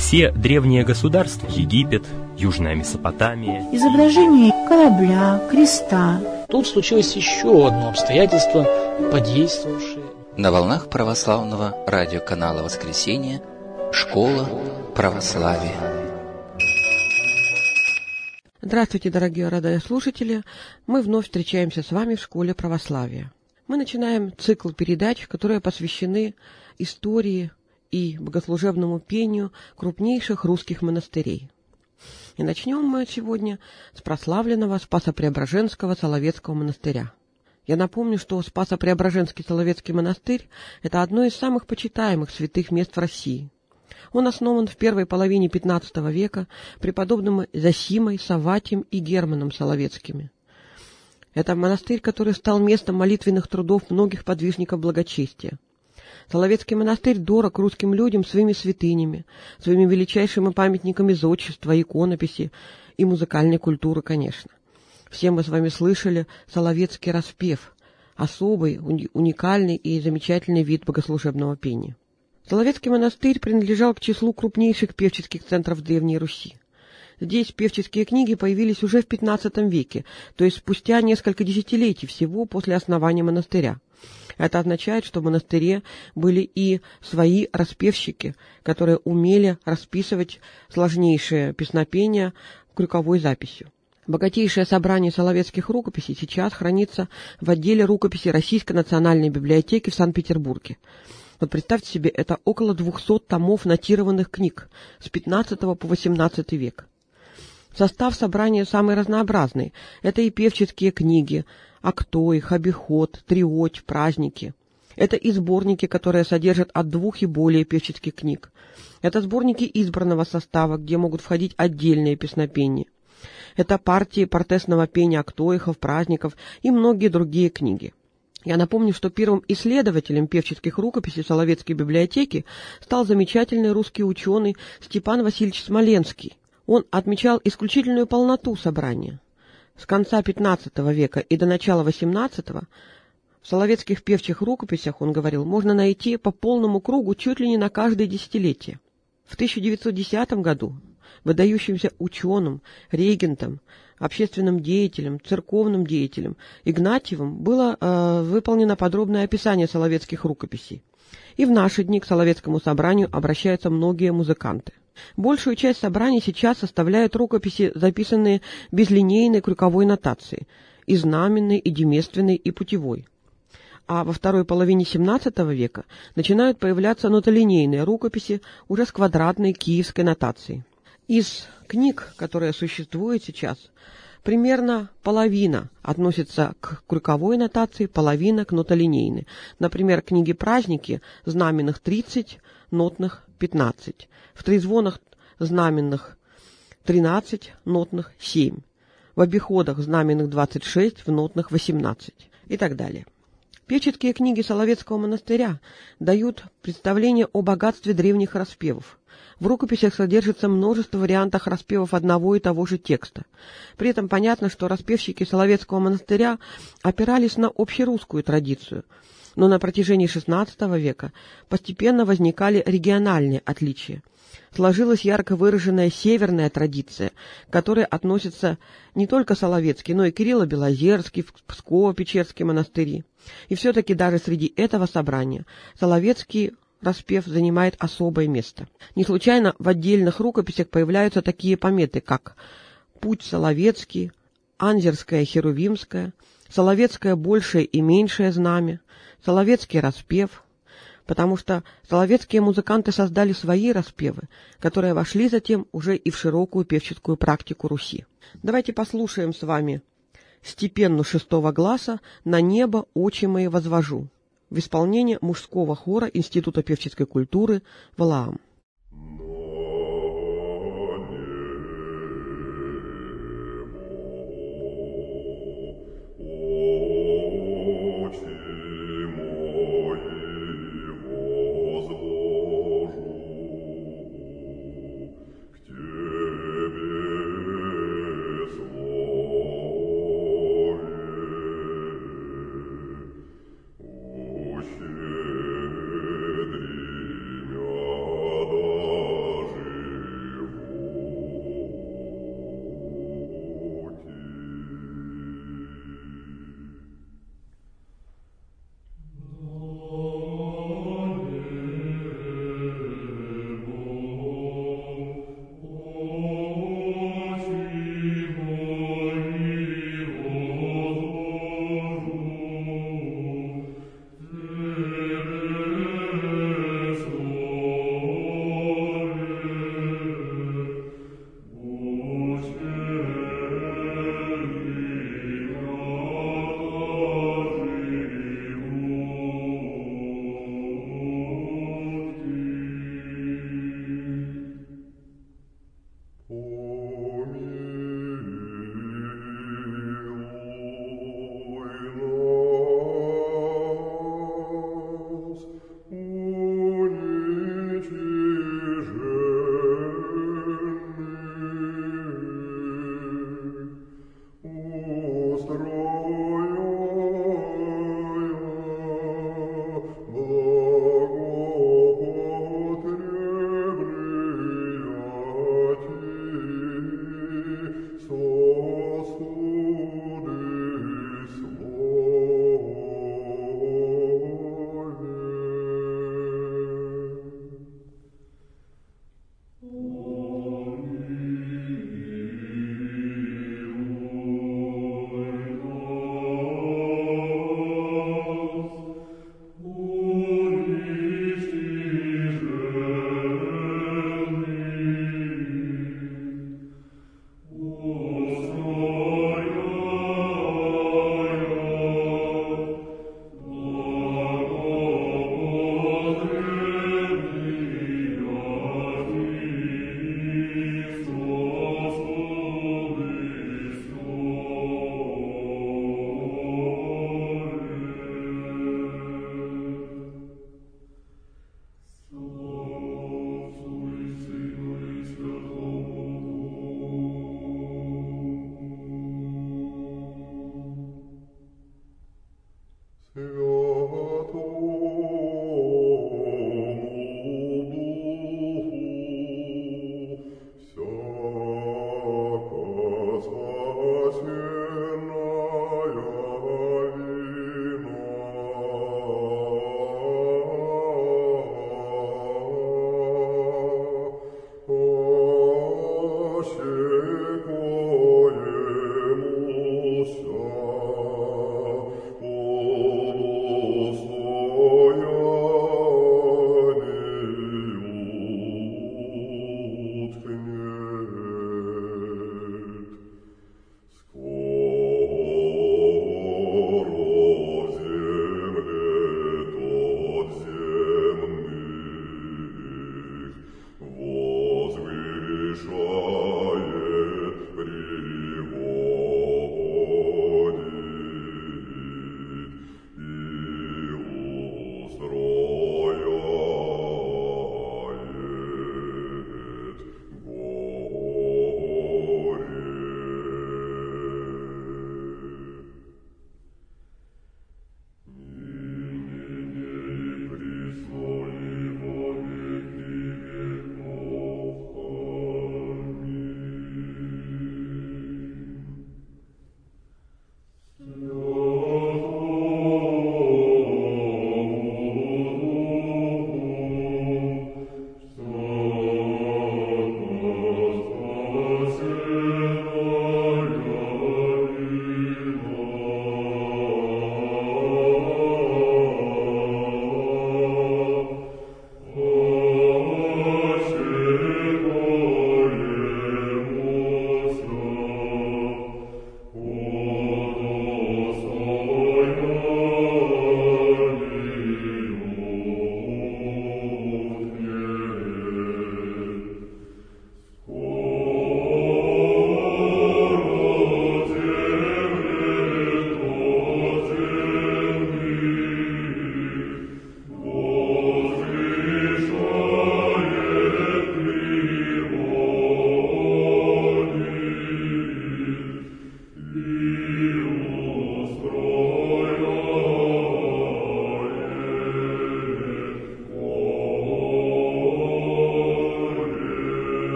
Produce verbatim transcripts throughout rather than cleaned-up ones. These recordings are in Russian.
Все древние государства, Египет, Южная Месопотамия, изображение корабля, креста. Тут случилось еще одно обстоятельство, подействовавшее. На волнах православного радиоканала «Воскресенье» «Школа православия». Здравствуйте, дорогие радиослушатели! Мы вновь встречаемся с вами в Школе православия. Мы начинаем цикл передач, которые посвящены истории и богослужебному пению крупнейших русских монастырей. И начнем мы сегодня с прославленного Спасо-Преображенского Соловецкого монастыря. Я напомню, что Спасо-Преображенский Соловецкий монастырь – это одно из самых почитаемых святых мест в России. Он основан в первой половине пятнадцатого века преподобными Зосимой, Савватием и Германом Соловецкими. Это монастырь, который стал местом молитвенных трудов многих подвижников благочестия. Соловецкий монастырь дорог русским людям своими святынями, своими величайшими памятниками зодчества, иконописи и музыкальной культуры, конечно. Все мы с вами слышали соловецкий распев, особый, уникальный и замечательный вид богослужебного пения. Соловецкий монастырь принадлежал к числу крупнейших певческих центров Древней Руси. Здесь певческие книги появились уже в пятнадцатом веке, то есть спустя несколько десятилетий всего после основания монастыря. Это означает, что в монастыре были и свои распевщики, которые умели расписывать сложнейшие песнопения крюковой записью. Богатейшее собрание соловецких рукописей сейчас хранится в отделе рукописей Российской национальной библиотеки в Санкт-Петербурге. Вот представьте себе, это около двухсот томов нотированных книг с пятнадцатого по восемнадцатый век. Состав собрания самый разнообразный. Это и певческие книги, актоих, обиход, триоть, праздники. Это и сборники, которые содержат от двух и более певческих книг. Это сборники избранного состава, где могут входить отдельные песнопения. Это партии портесного пения актоихов, праздников и многие другие книги. Я напомню, что первым исследователем певческих рукописей Соловецкой библиотеки стал замечательный русский ученый Степан Васильевич Смоленский. Он отмечал исключительную полноту собрания. С конца пятнадцатого века и до начала восемнадцатого в соловецких певчих рукописях, он говорил, можно найти по полному кругу чуть ли не на каждое десятилетие. В тысяча девятьсот десятом году выдающимся ученым, регентом, общественным деятелем, церковным деятелем Игнатьевым было э, выполнено подробное описание соловецких рукописей. И в наши дни к Соловецкому собранию обращаются многие музыканты. Большую часть собраний сейчас составляют рукописи, записанные безлинейной крюковой нотацией, и знаменной, и деместственной, и путевой. А во второй половине семнадцатого века начинают появляться нотолинейные рукописи уже с квадратной киевской нотацией. Из книг, которые существуют сейчас, примерно половина относится к крюковой нотации, половина к нотолинейной. Например, книги «Праздники» знаменных тридцать, нотных пятнадцать. В трезвонах знаменных тринадцать, нотных семь. В обиходах знаменных двадцать шесть, в нотных восемнадцать и так далее. Певческие книги Соловецкого монастыря дают представление о богатстве древних распевов. В рукописях содержится множество вариантов распевов одного и того же текста. При этом понятно, что распевщики Соловецкого монастыря опирались на общерусскую традицию, но на протяжении шестнадцатого века постепенно возникали региональные отличия. Сложилась ярко выраженная северная традиция, к которой относятся не только Соловецкий, но и Кирилло-Белозерский, Псково-Печерский монастыри. И все-таки даже среди этого собрания Соловецкий распев занимает особое место. Не случайно в отдельных рукописях появляются такие пометы, как «Путь Соловецкий», «Анзерское Херувимское», «Соловецкое большее и меньшее знамя», «Соловецкий распев», потому что соловецкие музыканты создали свои распевы, которые вошли затем уже и в широкую певческую практику Руси. Давайте послушаем с вами степенну шестого гласа «На небо очи мои возвожу» в исполнении мужского хора Института певческой культуры «Валаам».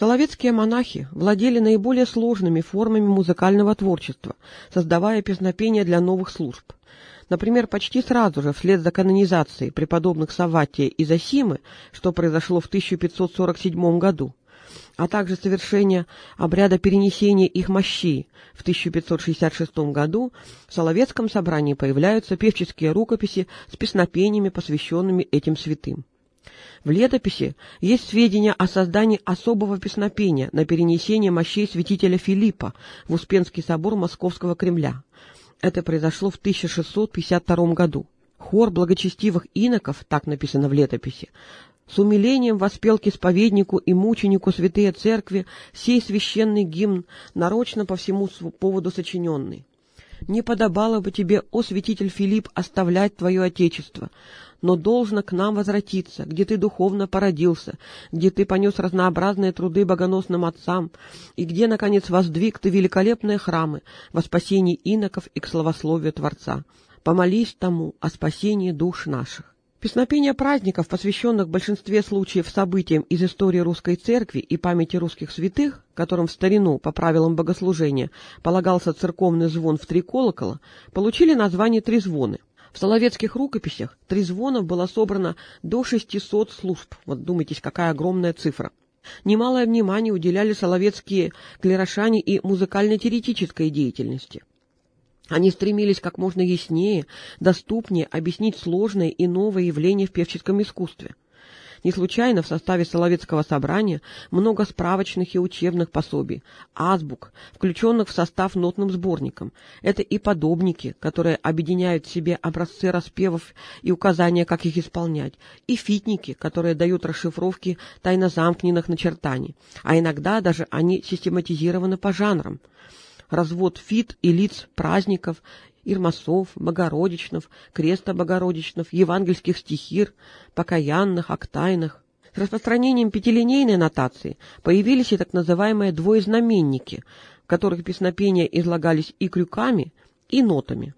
Соловецкие монахи владели наиболее сложными формами музыкального творчества, создавая песнопения для новых служб. Например, почти сразу же, вслед за канонизацией преподобных Савватия и Зосимы, что произошло в тысяча пятьсот сорок седьмом году, а также совершение обряда перенесения их мощей в тысяча пятьсот шестьдесят шестом году, в Соловецком собрании появляются певческие рукописи с песнопениями, посвященными этим святым. В летописи есть сведения о создании особого песнопения на перенесение мощей святителя Филиппа в Успенский собор Московского Кремля. Это произошло в тысяча шестьсот пятьдесят втором году. Хор благочестивых иноков, так написано в летописи, с умилением воспел к исповеднику и мученику святые церкви сей священный гимн, нарочно по всему поводу сочиненный. «Не подобало бы тебе, о святитель Филипп, оставлять твое отечество, но должно к нам возвратиться, где ты духовно породился, где ты понес разнообразные труды богоносным отцам, и где, наконец, воздвиг ты великолепные храмы во спасении иноков и к славословию Творца. Помолись тому о спасении душ наших». Песнопения праздников, посвященных в большинстве случаев событиям из истории русской церкви и памяти русских святых, которым в старину, по правилам богослужения, полагался церковный звон в три колокола, получили название трезвоны. В соловецких рукописях трезвонов было собрано до шестисот служб. Вот думайтесь, какая огромная цифра. Немалое внимание уделяли соловецкие клерошане и музыкально-теоретической деятельности. Они стремились как можно яснее, доступнее объяснить сложные и новые явления в певческом искусстве. Не случайно в составе Соловецкого собрания много справочных и учебных пособий, азбук, включенных в состав нотным сборником. Это и подобники, которые объединяют в себе образцы распевов и указания, как их исполнять, и фитники, которые дают расшифровки тайнозамкненных начертаний, а иногда даже они систематизированы по жанрам. Развод фит и лиц праздников, ирмасов, богородичнов, креста богородичнов, евангельских стихир, покаянных, октайных. С распространением пятилинейной нотации появились и так называемые двоезнаменники, в которых песнопения излагались и крюками, и нотами.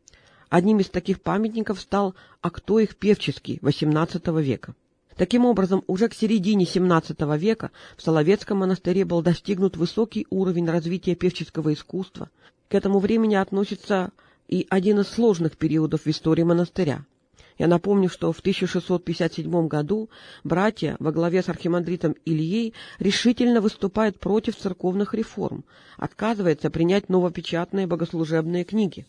Одним из таких памятников стал «Актоих певческий» восемнадцатого века. Таким образом, уже к середине семнадцатого века в Соловецком монастыре был достигнут высокий уровень развития певческого искусства. К этому времени относится и один из сложных периодов в истории монастыря. Я напомню, что в тысяча шестьсот пятьдесят седьмом году братья во главе с архимандритом Ильей решительно выступают против церковных реформ, отказывается принять новопечатные богослужебные книги.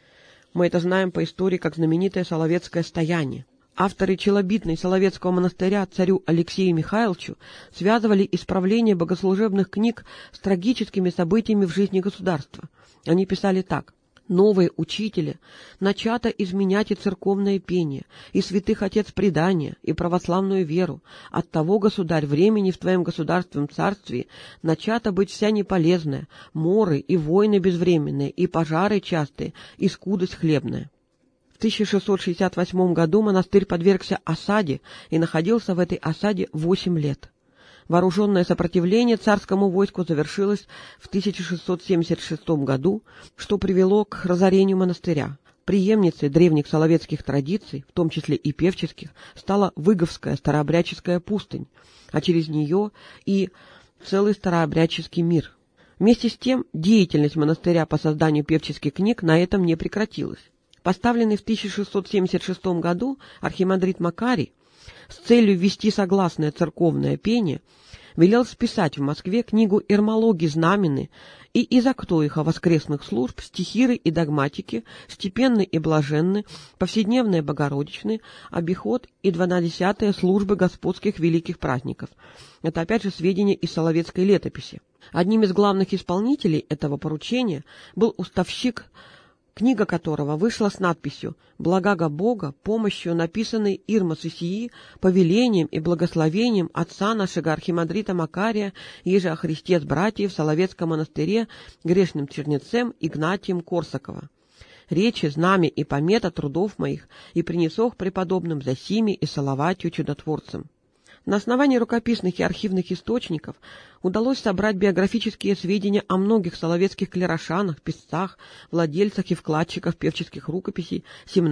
Мы это знаем по истории как знаменитое Соловецкое стояние. Авторы челобитной Соловецкого монастыря царю Алексею Михайловичу связывали исправление богослужебных книг с трагическими событиями в жизни государства. Они писали так: «Новые учители начато изменять и церковное пение, и святых отец предания, и православную веру. Оттого, государь, времени в твоем государственном царстве начато быть вся неполезная, моры и войны безвременные, и пожары частые, и скудость хлебная». В тысяча шестьсот шестьдесят восьмом году монастырь подвергся осаде и находился в этой осаде восемь лет. Вооруженное сопротивление царскому войску завершилось в тысяча шестьсот семьдесят шестом году, что привело к разорению монастыря. Преемницей древних соловецких традиций, в том числе и певческих, стала Выговская старообрядческая пустынь, а через нее и целый старообрядческий мир. Вместе с тем деятельность монастыря по созданию певческих книг на этом не прекратилась. Поставленный в тысяча шестьсот семьдесят шестом году архимандрит Макарий с целью ввести согласное церковное пение велел списать в Москве книгу «Эрмологии знамены» и из Актоиха воскресных служб, стихиры и догматики, степенны и блаженны, повседневные богородичны, обиход и двенадцатые службы господских великих праздников. Это опять же сведения из Соловецкой летописи. Одним из главных исполнителей этого поручения был уставщик, книга которого вышла с надписью «Благаго Бога, помощью написанной Ирмас Исии, повелением и благословением отца нашего архимандрита Макария, еже о Христе с братьев в Соловецком монастыре грешным чернецем Игнатием Корсакова. Речи, знамя и помета трудов моих, и принесох преподобным Зосиме и Салаватию чудотворцам». На основании рукописных и архивных источников удалось собрать биографические сведения о многих соловецких клерошанах, писцах, владельцах и вкладчиках певческих рукописей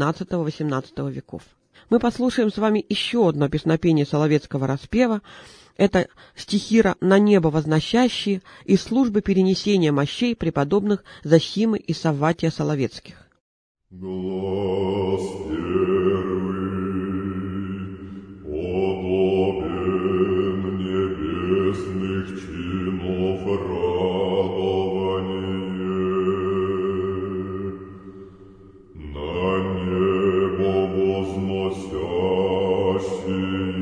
семнадцатого-восемнадцатого веков. Мы послушаем с вами еще одно песнопение соловецкого распева. Это стихира «На небо возносящие» из службы перенесения мощей преподобных Зосимы и Савватия Соловецких. Глаз первый подобен небесных чинов радование, на небо возносящий.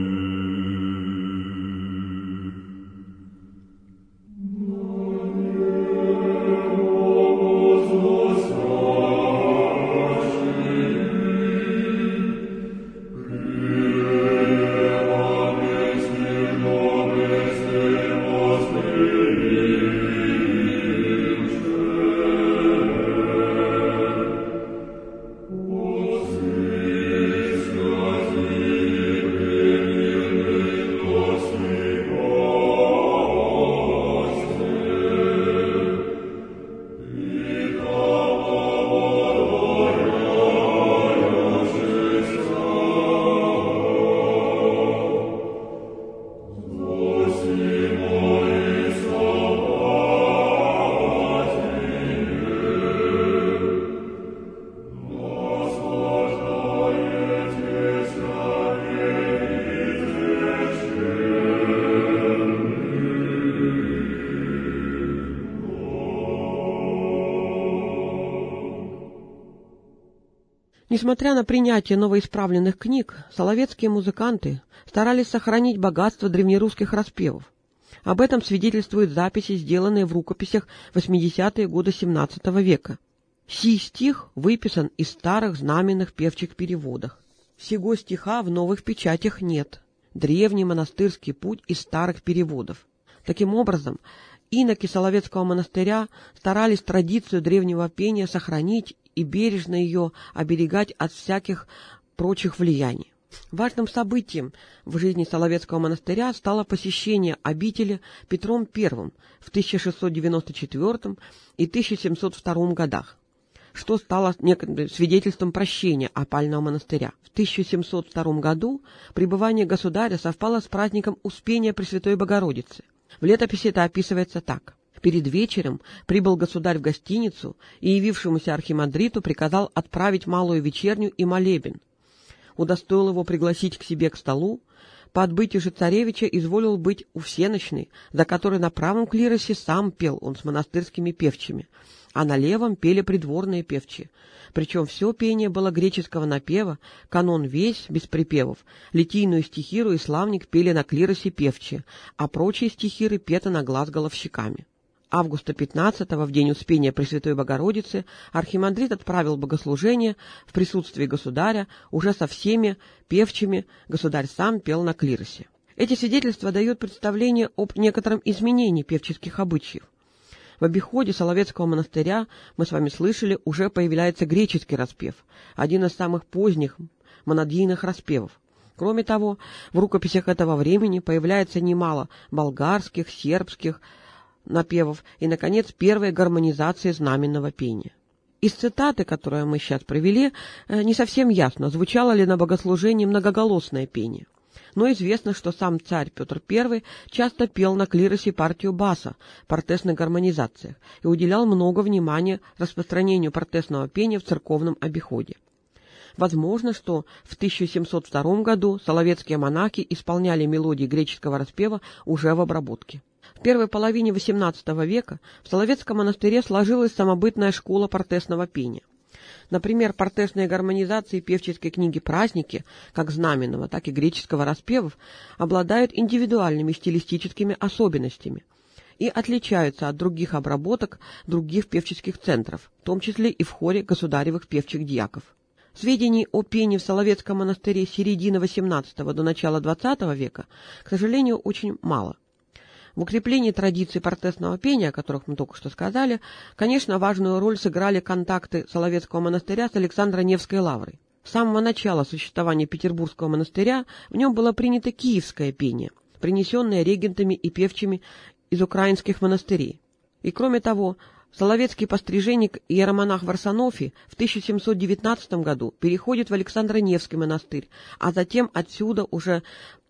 Несмотря на принятие новоисправленных книг, соловецкие музыканты старались сохранить богатство древнерусских распевов. Об этом свидетельствуют записи, сделанные в рукописях в восьмидесятые годы семнадцатого века. Сей стих выписан из старых знаменных певчих переводах. Сего стиха в новых печатях нет. Древний монастырский путь из старых переводов. Таким образом, иноки Соловецкого монастыря старались традицию древнего пения сохранить и бережно ее оберегать от всяких прочих влияний. Важным событием в жизни Соловецкого монастыря стало посещение обители Петром Первым в тысяча шестьсот девяносто четвёртом и тысяча семьсот втором годах, что стало некоторым свидетельством прощения опального монастыря. В тысяча семьсот втором году пребывание государя совпало с праздником Успения Пресвятой Богородицы. В летописи это описывается так. Перед вечером прибыл государь в гостиницу и явившемуся архимандриту приказал отправить малую вечерню и молебен. Удостоил его пригласить к себе к столу. По отбытию же царевича изволил быть у всенощной, за которой на правом клиросе сам пел он с монастырскими певчими, а на левом пели придворные певчие. Причем все пение было греческого напева, канон весь, без припевов, литийную стихиру и славник пели на клиросе певчие, а прочие стихиры петы на глаз головщиками. Августа пятнадцатого, в день Успения Пресвятой Богородицы, архимандрит отправил богослужение в присутствии государя, уже со всеми певчими государь сам пел на клиросе. Эти свидетельства дают представление об некотором изменении певческих обычаев. В обиходе Соловецкого монастыря, мы с вами слышали, уже появляется греческий распев, один из самых поздних монадийных распевов. Кроме того, в рукописях этого времени появляется немало болгарских, сербских напевов и, наконец, первая гармонизация знаменного пения. Из цитаты, которую мы сейчас привели, не совсем ясно, звучало ли на богослужении многоголосное пение. Но известно, что сам царь Петр Первый часто пел на клиросе партию баса в партесных гармонизациях и уделял много внимания распространению партесного пения в церковном обиходе. Возможно, что в тысяча семьсот втором году соловецкие монахи исполняли мелодии греческого распева уже в обработке. В первой половине восемнадцатого века в Соловецком монастыре сложилась самобытная школа партесного пения. Например, партесные гармонизации певческой книги «Праздники», как знаменного, так и греческого распевов, обладают индивидуальными стилистическими особенностями и отличаются от других обработок других певческих центров, в том числе и в хоре государевых певчих дьяков. Сведений о пении в Соловецком монастыре с середины восемнадцатого до начала двадцатого века, к сожалению, очень мало. В укреплении традиций партесного пения, о которых мы только что сказали, конечно, важную роль сыграли контакты Соловецкого монастыря с Александро-Невской лаврой. С самого начала существования Петербургского монастыря в нем было принято киевское пение, принесенное регентами и певчими из украинских монастырей. И кроме того, соловецкий постриженник иеромонах Варсонофий в тысяча семьсот девятнадцатом году переходит в Александро-Невский монастырь, а затем отсюда уже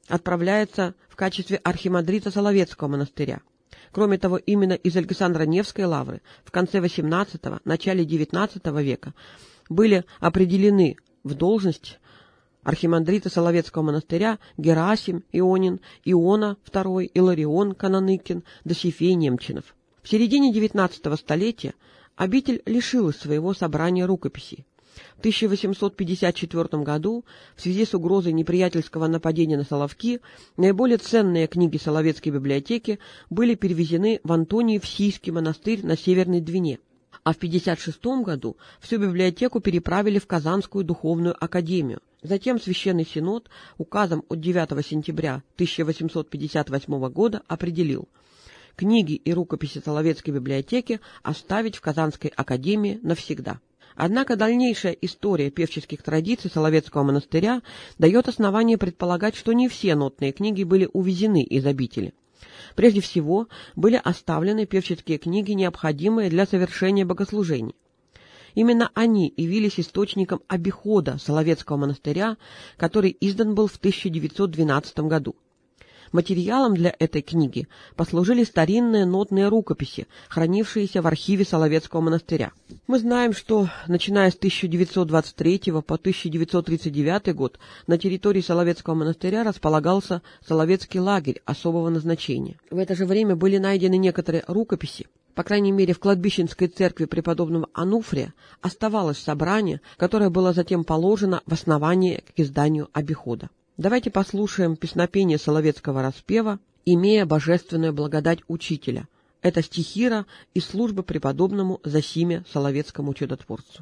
отправляется в качестве архимандрита Соловецкого монастыря. Кроме того, именно из Александро-Невской лавры в конце восемнадцатого – начале девятнадцатого века были определены в должность архимандрита Соловецкого монастыря Герасим Ионин, Иона второй, Иларион Кананыкин, Досифей Немчинов. В середине девятнадцатого столетия обитель лишилась своего собрания рукописей. В тысяча восемьсот пятьдесят четвёртом году в связи с угрозой неприятельского нападения на Соловки наиболее ценные книги Соловецкой библиотеки были перевезены в Антониев-Сийский монастырь на Северной Двине, а в пятьдесят шестом году всю библиотеку переправили в Казанскую духовную академию. Затем Священный Синод указом от девятого сентября тысяча восемьсот пятьдесят восьмого года определил книги и рукописи Соловецкой библиотеки оставить в Казанской академии навсегда. Однако дальнейшая история певческих традиций Соловецкого монастыря дает основание предполагать, что не все нотные книги были увезены из обители. Прежде всего, были оставлены певческие книги, необходимые для совершения богослужений. Именно они явились источником обихода Соловецкого монастыря, который издан был в тысяча девятьсот двенадцатом году. Материалом для этой книги послужили старинные нотные рукописи, хранившиеся в архиве Соловецкого монастыря. Мы знаем, что, начиная с тысяча девятьсот двадцать третьего по тысяча девятьсот тридцать девятый год, на территории Соловецкого монастыря располагался Соловецкий лагерь особого назначения. В это же время были найдены некоторые рукописи. По крайней мере, в кладбищенской церкви преподобного Ануфрия оставалось собрание, которое было затем положено в основание к изданию обихода. Давайте послушаем песнопение Соловецкого распева «Имея божественную благодать учителя». Это стихира из службы преподобному Зосиме Соловецкому чудотворцу.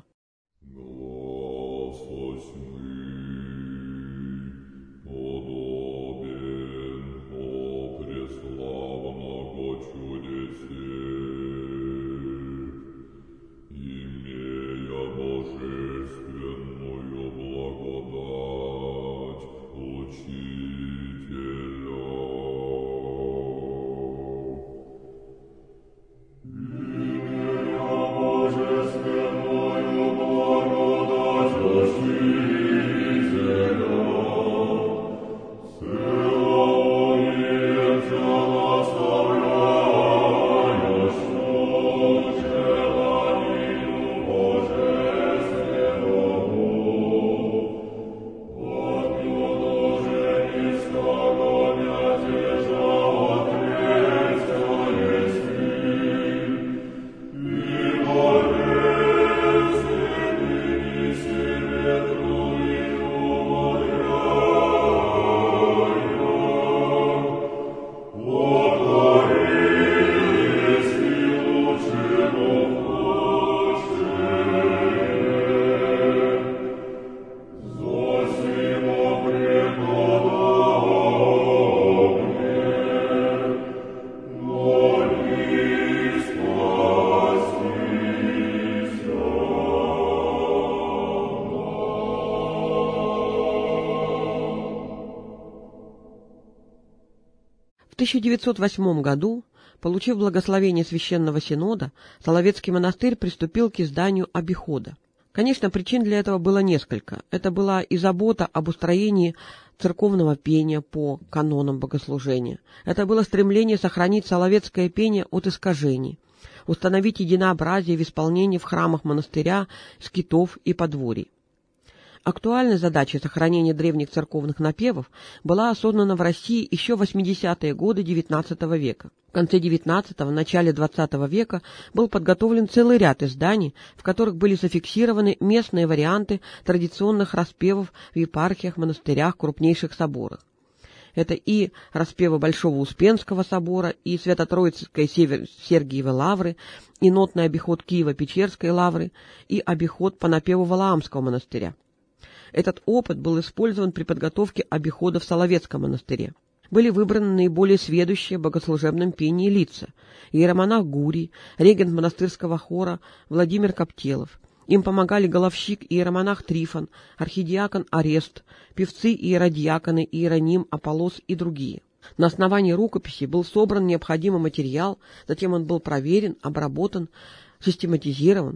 В тысяча девятьсот восьмом году, получив благословение Священного Синода, Соловецкий монастырь приступил к изданию обихода. Конечно, причин для этого было несколько. Это была и забота об устроении церковного пения по канонам богослужения. Это было стремление сохранить соловецкое пение от искажений, установить единообразие в исполнении в храмах монастыря, скитов и подворий. Актуальной задачей сохранения древних церковных напевов была осознана в России еще в восьмидесятые годы девятнадцатого века. В конце девятнадцатого – начале двадцатого века был подготовлен целый ряд изданий, в которых были зафиксированы местные варианты традиционных распевов в епархиях, монастырях, крупнейших соборах. Это и распевы Большого Успенского собора, и Свято-Троицкой Сергиевой лавры, и нотный обиход Киево-Печерской лавры, и обиход по напеву Валаамского монастыря. Этот опыт был использован при подготовке обихода в Соловецком монастыре. Были выбраны наиболее сведущие в богослужебном пении лица: иеромонах Гурий, регент монастырского хора Владимир Коптелов. Им помогали головщик и иеромонах Трифон, архидиакон Арест, певцы и иеродиаконы Иероним, Аполлос и другие. На основании рукописи был собран необходимый материал, затем он был проверен, обработан, систематизирован.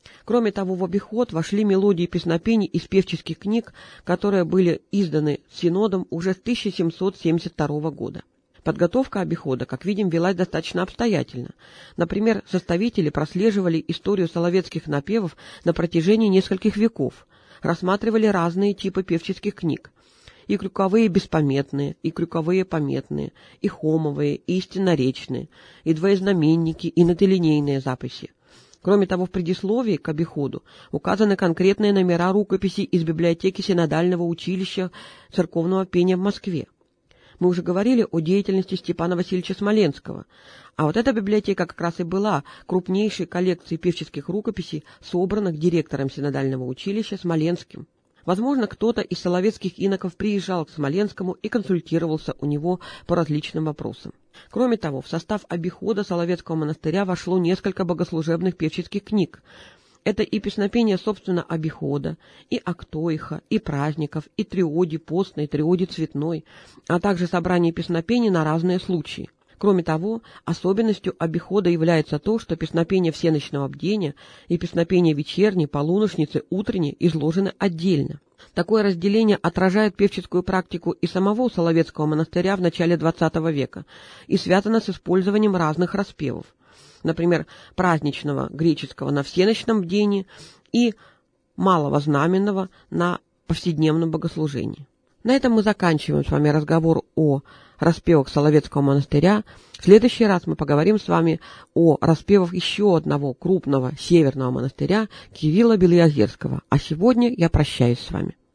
Кроме того, в обиход вошли мелодии песнопений из певческих книг, которые были изданы Синодом уже с тысяча семьсот семьдесят второго года. Подготовка обихода, как видим, велась достаточно обстоятельно. Например, составители прослеживали историю соловецких напевов на протяжении нескольких веков, рассматривали разные типы певческих книг. И крюковые беспометные, и крюковые пометные, и хомовые, и истинноречные, и двоезнаменники, и нотолинейные записи. Кроме того, в предисловии к обиходу указаны конкретные номера рукописей из библиотеки Синодального училища церковного пения в Москве. Мы уже говорили о деятельности Степана Васильевича Смоленского, а вот эта библиотека как раз и была крупнейшей коллекцией певческих рукописей, собранных директором Синодального училища Смоленским. Возможно, кто-то из соловецких иноков приезжал к Смоленскому и консультировался у него по различным вопросам. Кроме того, в состав обихода Соловецкого монастыря вошло несколько богослужебных певческих книг. Это и песнопения, собственно, обихода, и актоиха, и праздников, и триоди постной, триоди цветной, а также собрание песнопений на разные случаи. Кроме того, особенностью обихода является то, что песнопения всеночного бдения и песнопения вечерней, полуношницы, утренней изложены отдельно. Такое разделение отражает певческую практику и самого Соловецкого монастыря в начале двадцатого века и связано с использованием разных распевов. Например, праздничного греческого на всеночном бдении и малого знаменного на повседневном богослужении. На этом мы заканчиваем с вами разговор о распевах Соловецкого монастыря. В следующий раз мы поговорим с вами о распевах еще одного крупного северного монастыря Кирилла Белоозерского. А сегодня я прощаюсь с вами.